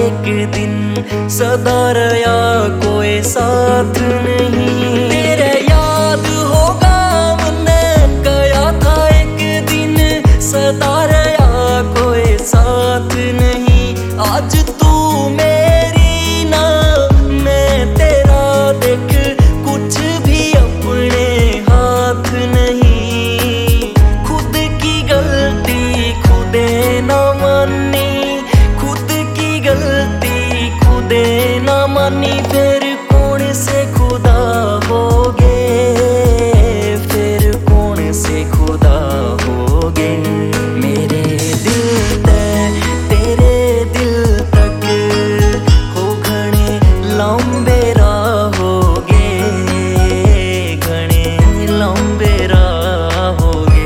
एक दिन, सदा रहा कोई साथ नहीं। तेरे याद होगा मैंने कहा था एक दिन, सदा रहा कोई साथ नहीं। आज तू मेरी ना मैं तेरा, देख कुछ भी अपने हाथ नहीं। खुद की गलती खुदे न मानी, खुद की गलती खुदे न मानी। फिर कौन से खुदा होगे, फिर कौन से खुदा होगे। मेरे दिल ते तेरे दिल तक हो घने लंबे राह होगे, घने लंबे राह होगे।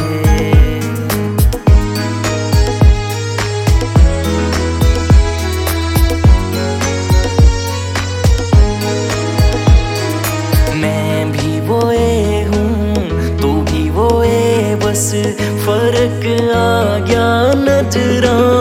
मैं भी वोए हूँ तू भी वोए, बस फर्क आ गया नजरा